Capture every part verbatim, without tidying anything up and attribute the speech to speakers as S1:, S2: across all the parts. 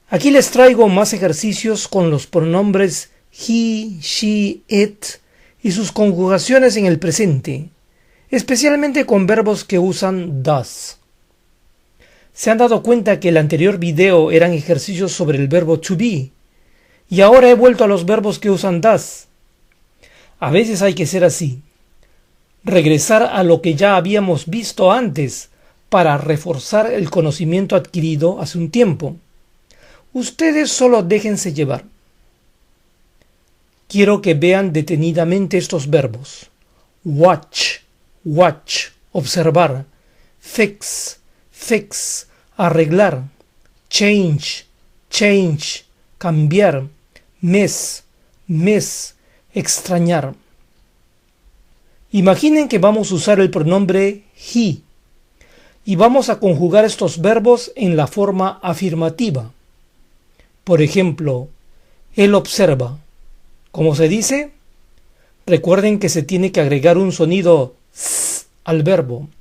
S1: Aquí les traigo más ejercicios con los pronombres he, she, it y sus conjugaciones en el presente, especialmente con verbos que usan does. ¿Se han dado cuenta que el anterior video eran ejercicios sobre el verbo to be? Y ahora he vuelto a los verbos que usan does. A veces hay que ser así. Regresar a lo que ya habíamos visto antes para reforzar el conocimiento adquirido hace un tiempo. Ustedes solo déjense llevar. Quiero que vean detenidamente estos verbos. Watch, watch, observar. Fix, fix, arreglar. Change, change, cambiar. Miss, miss, extrañar. Imaginen que vamos a usar el pronombre he y vamos a conjugar estos verbos en la forma afirmativa. Por ejemplo, él observa. ¿Cómo se dice? Recuerden que se tiene que agregar un sonido s al verbo.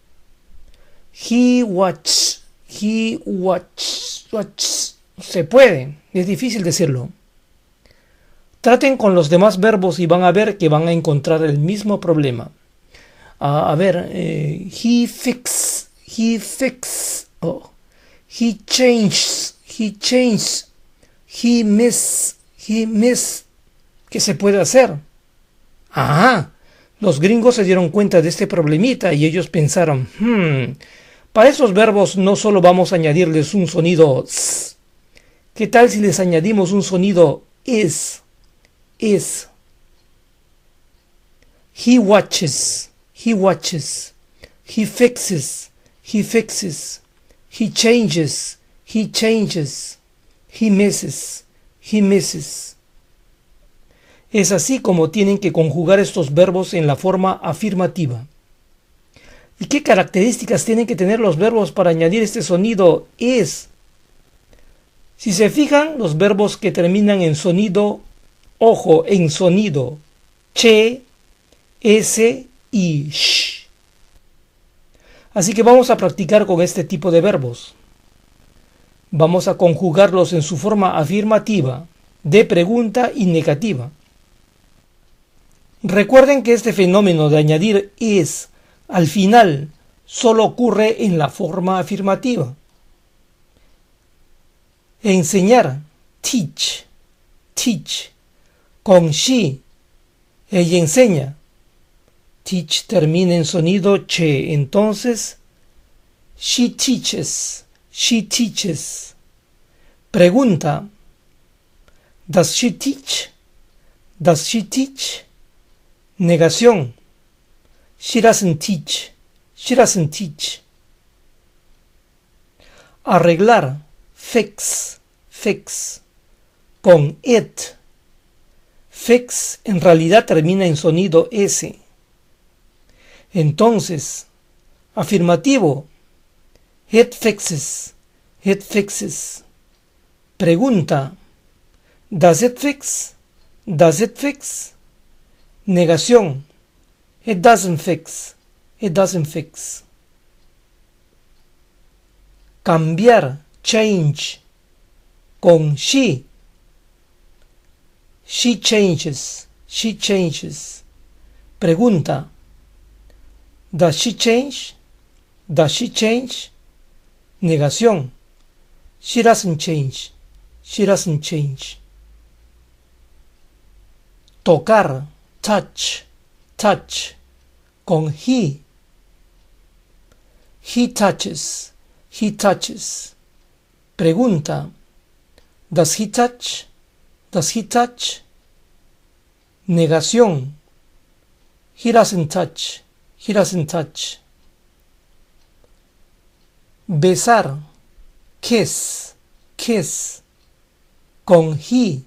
S1: He watches, he watches, watches. Se puede, es difícil decirlo. Traten con los demás verbos y van a ver que van a encontrar el mismo problema. Uh, a ver, eh, he fix, he fix, oh. He changes, he changes, he miss, he miss. ¿Qué se puede hacer? Ah, los gringos se dieron cuenta de este problemita y ellos pensaron, hmm, para esos verbos no solo vamos a añadirles un sonido s. ¿Qué tal si les añadimos un sonido is? Is. He watches, he watches. He fixes, he fixes. He changes, he changes. He misses, he misses. Es así como tienen que conjugar estos verbos en la forma afirmativa. ¿Y qué características tienen que tener los verbos para añadir este sonido is? Si se fijan, los verbos que terminan en sonido, ojo, en sonido, che, s y sh. Así que vamos a practicar con este tipo de verbos. Vamos a conjugarlos en su forma afirmativa, de pregunta y negativa. Recuerden que este fenómeno de añadir is al final solo ocurre en la forma afirmativa. Enseñar, teach, teach. Con she, ella enseña. Teach termina en sonido che, entonces she teaches, she teaches. Pregunta, does she teach? Does she teach? Negación, she doesn't teach, she doesn't teach. Arreglar, fix, fix. Con it, fix en realidad termina en sonido S. Entonces, afirmativo, it fixes, it fixes. Pregunta, does it fix? Does it fix? Negación, it doesn't fix, it doesn't fix. Cambiar, change, con she. She changes, she changes. Pregunta, does she change? Does she change? Negación, she doesn't change, she doesn't change. Tocar, touch, touch, con he. He touches, he touches. Pregunta, does he touch? Does he touch? Negación, he doesn't touch, he doesn't touch. Besar, kiss, kiss, con he.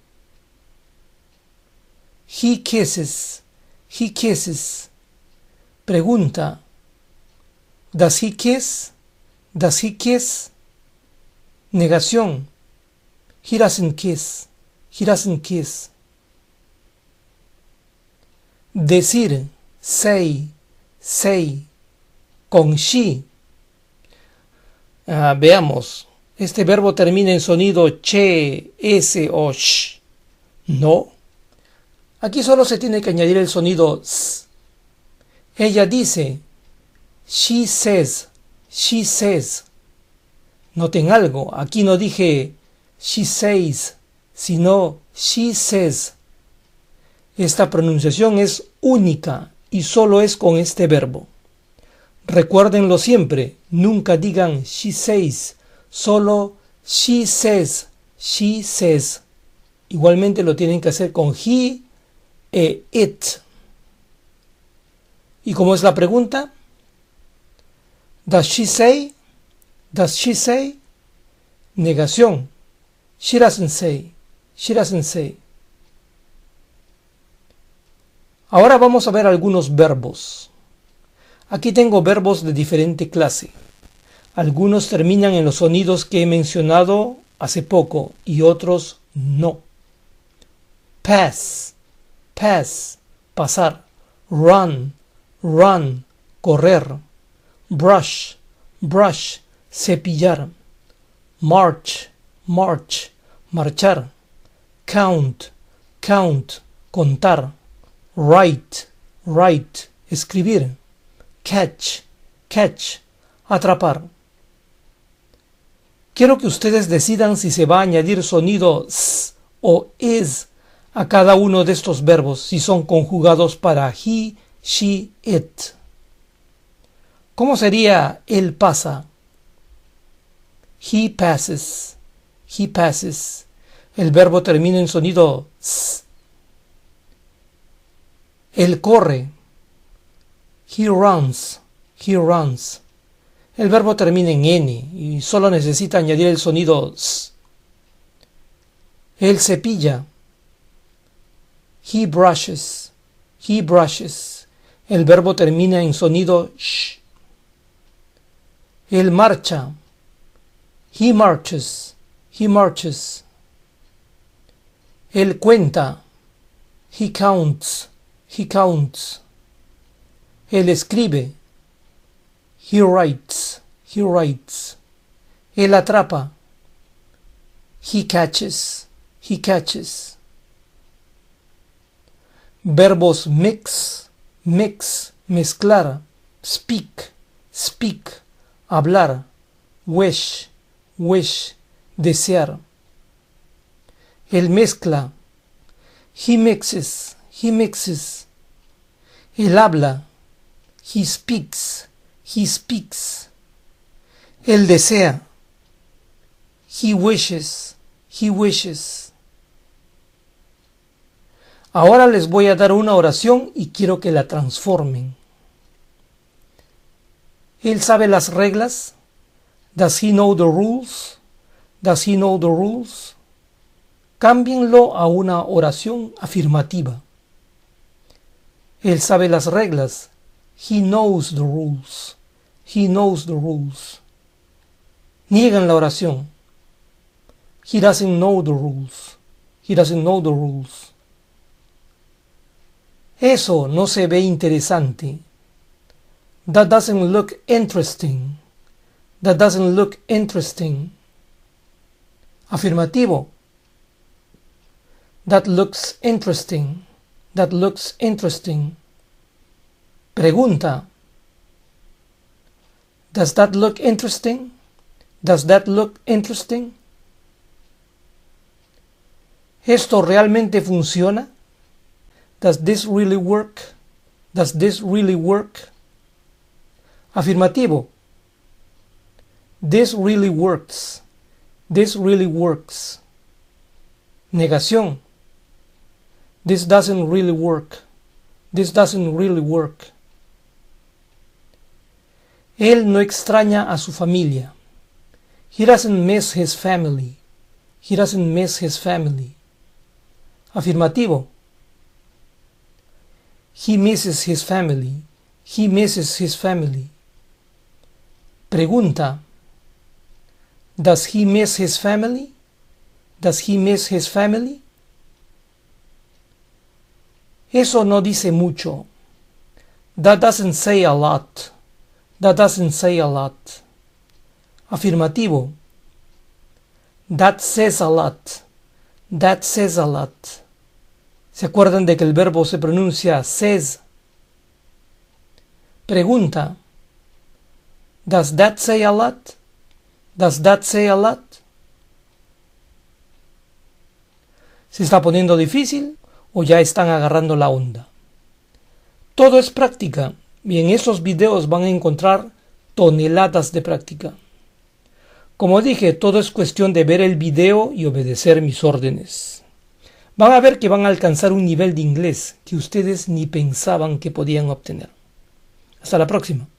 S1: He kisses, he kisses. Pregunta, does he kiss? Does he kiss? Negación, he doesn't kiss, he doesn't kiss. Decir, say, say, con she. Uh, veamos, este verbo termina en sonido che, s o sh. No. Aquí solo se tiene que añadir el sonido s. Ella dice, she says, she says. Noten algo, aquí no dije she says, sino she says. Esta pronunciación es única y solo es con este verbo. Recuérdenlo siempre, nunca digan she says, solo she says, she says. Igualmente lo tienen que hacer con he e it. ¿Y cómo es la pregunta? Does she say? Does she say? Negación. She doesn't say. She doesn't say. Ahora vamos a ver algunos verbos. Aquí tengo verbos de diferente clase. Algunos terminan en los sonidos que he mencionado hace poco y otros no. Pass, pass, pasar. Run, run, correr. Brush, brush, cepillar. March, march, marchar. Count, count, contar. Write, write, escribir. Catch, catch, atrapar. Quiero que ustedes decidan si se va a añadir sonido s o is a cada uno de estos verbos si son conjugados para he, she, it. ¿Cómo sería él pasa? He passes, he passes. El verbo termina en sonido s. Él corre. He runs, he runs. El verbo termina en n y solo necesita añadir el sonido s. Él cepilla. He brushes, he brushes. El verbo termina en sonido sh. Él marcha. He marches, he marches. Él cuenta. He counts, he counts. Él escribe. He writes, he writes. Él atrapa. He catches, he catches. Verbos mix, mix, mezclar. Speak, speak, hablar. Wish, wish, desear. Él mezcla. He mixes, he mixes. Él habla. He speaks, he speaks. Él desea. He wishes, he wishes. Ahora les voy a dar una oración y quiero que la transformen. ¿Él sabe las reglas? Does he know the rules? Does he know the rules? Cámbienlo a una oración afirmativa. Él sabe las reglas. He knows the rules. He knows the rules. Niegan la oración. He doesn't know the rules. He doesn't know the rules. Eso no se ve interesante. That doesn't look interesting. That doesn't look interesting. Afirmativo. That looks interesting. That looks interesting. Pregunta. Does that look interesting? Does that look interesting? ¿Esto realmente funciona? Does this really work? Does this really work? Afirmativo. This really works. This really works. Negación. This doesn't really work. This doesn't really work. Él no extraña a su familia. He doesn't miss his family. He doesn't miss his family. Afirmativo. He misses his family. He misses his family. Pregunta. Does he miss his family? Does he miss his family? Eso no dice mucho. That doesn't say a lot. That doesn't say a lot. Afirmativo. That says a lot. That says a lot. ¿Se acuerdan de que el verbo se pronuncia says? Pregunta. Does that say a lot? Does that say a lot? ¿Se está poniendo difícil o ya están agarrando la onda? Todo es práctica y en esos videos van a encontrar toneladas de práctica. Como dije, todo es cuestión de ver el video y obedecer mis órdenes. Van a ver que van a alcanzar un nivel de inglés que ustedes ni pensaban que podían obtener. Hasta la próxima.